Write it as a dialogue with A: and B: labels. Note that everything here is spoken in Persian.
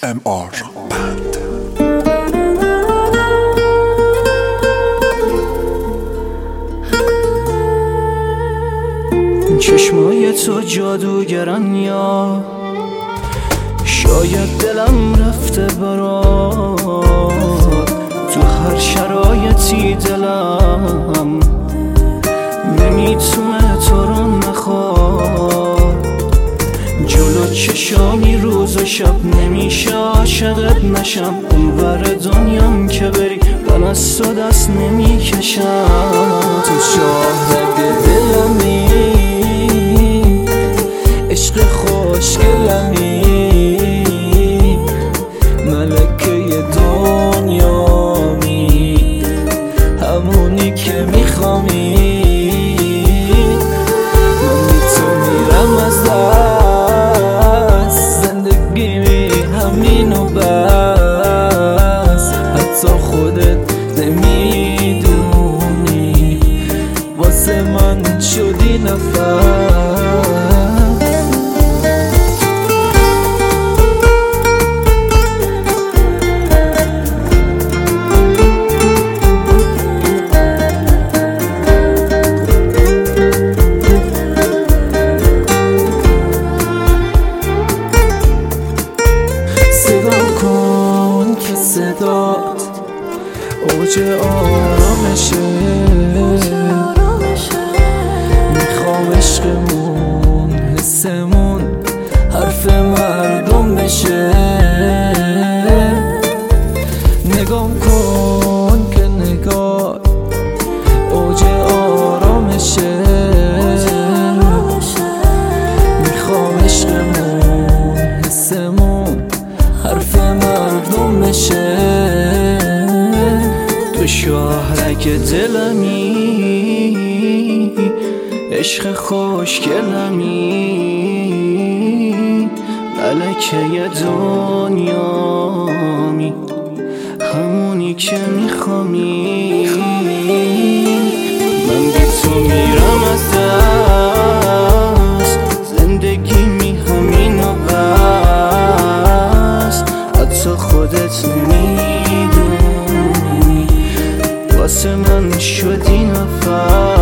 A: AMR Band.
B: چشمای تو جادوگرن یا شاید دلم رفته برات، تو هر شرایطی دلم نمیتونه تو رو نخواد. جلو چشامی روز و شب نمیشه عاشقت نشم، اونور دنیام که بری من از تو دست نمیکشم. تو شاهد دلمی، عشق خوشگلمی، ملکه دنیامی، همونی که میخوامی. من بی تو میرم از دست، زندگی همین و بس، حتی خودت نمیدونی واسه من شدی نفس. صدات اوج آرامشه، میخوام عشقمون حسمون حرف مردم بشه. نگام کن که نگاه اوج آرامشه، میخوام عشقمون حسمون حرف مردم بشه. تو شاهرک دلمی، عشق خوشگلمی، ملکه دنیامی، همونی که میخوامی. من بی تو میرم از دست، زندگی می همین و بس، حتی خودت نمیدونی واسه من شدی نفس.